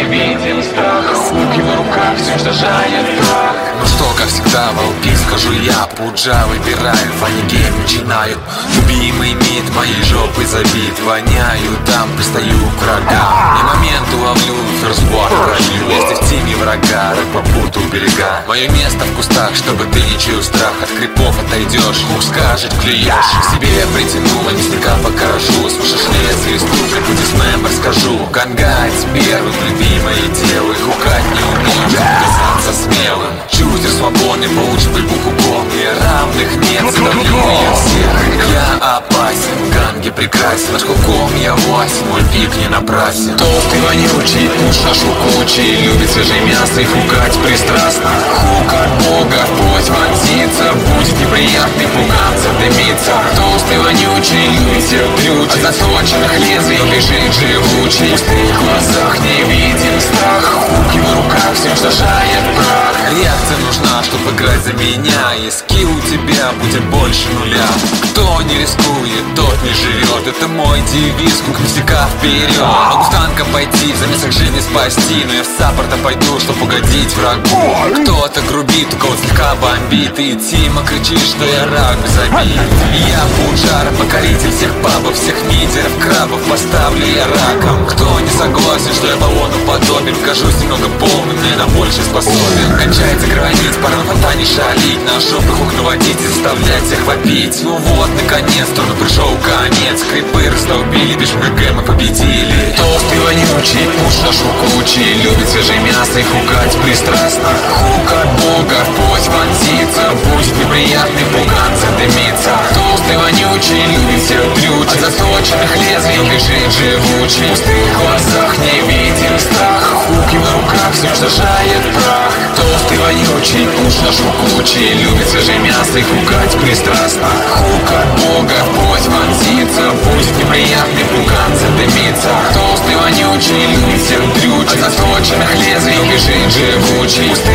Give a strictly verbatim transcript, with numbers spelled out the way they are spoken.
видим страх. Хук его рука все уничтожает прах. Ну что, как всегда, волки, скажу я. Пуджа выбираю, фанигейм начинаю. Любимый мид моей жопой забит. Воняю, там пристаю к врагам. И момент уловлю, ферстбор пролью. Если в тиме врага, рэп попутал берега. Мое место в кустах, чтобы ты не чуял страх. От крипов отойдешь, хук скажет, клюешь. К себе притянула, мясника покажу. Слушаешь лезвие, стукай, дисмембер скажу. Гангайт с первым, любимое дело. И хукать не умеешь, казаться смелым. Чувствуешь свободный, получишь пыльбу куком. И равных нет, задавлю я всех. Я опасен, ганги прекрасен. Наш хуком я власен, мой пик не напрасен. Толстый вонючий, пуш нашу кучей. Любит свежее мясо и хукать пристрастно. Хук от бога, путь вонзится. Будет неприятный пугаться, дымится. Толстый вонючий, любит всех дрючей. От заточенных лезвий бежит живучий. В пустых глазах не видим страх. Хук его руках все уничтожает прах. Реакция нужна, чтобы играть за меня. И скилл у тебя будет больше нуля. Кто не рискует, тот не живет. Это мой девиз, хук мясника вперед. Могу с танка пойти, в замесах жизни спасти. Но я в саппорта пойду, чтоб угодить врагу. Кто-то грубит, у кого слегка бомбит. И Тима кричит, что я рак без обид. Я Пуджар, покоритель всех пабов, всех мидеров, крабов. Поставлю я раком. Кто не согласен, что я баллону подобен, кажусь немного полным, но я на больше способен. Кончается границ, пора на фонтане шалить. На жопы хук наводить и заставлять всех вопить. Ну вот, наконец, трудно пришел конец. Крипы раздолбили, без МГ мы победили. Толстый вонючий, пуш нашу кучей. Любит свежее мясо и хукать пристрастно. Хук от бога, путь вонзится. Будет неприятный пугаться, дымится. Толстый вонючий, любит всех дрючей. От заточенных лезвий бежит живучий. В пустых глазах не видим страх. Хук его руках все уничтожает прах. Толстый вонючий, пуш нашу кучей. Любит свежее мясо и хукать пристрастно. Хук от бога, путь вонзится. Будет неприятный пугаться, дымится. Толстый вонючий, любит всех дрючей. От заточенных лезвий бежит живучий.